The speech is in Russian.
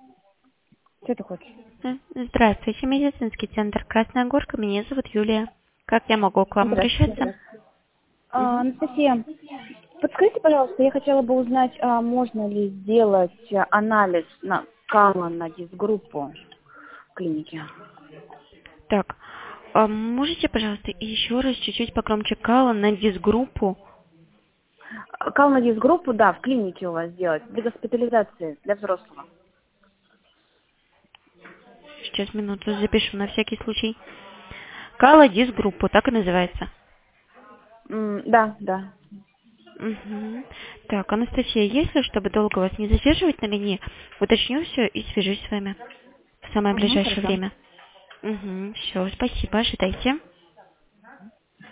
Что ты хочешь? Здравствуйте, медицинский центр Красная Горка. Меня зовут Юлия. Как я могу к вам обращаться? Здравствуйте. Мгм. Анастасия, подскажите, пожалуйста, я хотела бы узнать, можно ли сделать анализ на кала на дисгруппу в клинике? Так, можете, пожалуйста, еще раз чуть-чуть погромче кала на дисгруппу? Кал на дисгруппу, да, в клинике у вас сделать, для госпитализации, для взрослого. Сейчас минуту запишу на всякий случай. Кала дисгруппу, так и называется. Да, да. Мгм. Так, Анастасия, если, чтобы долго вас не задерживать на линии, уточню все и свяжусь с вами в самое ближайшее Хорошо. время. Все, спасибо, ожидайте.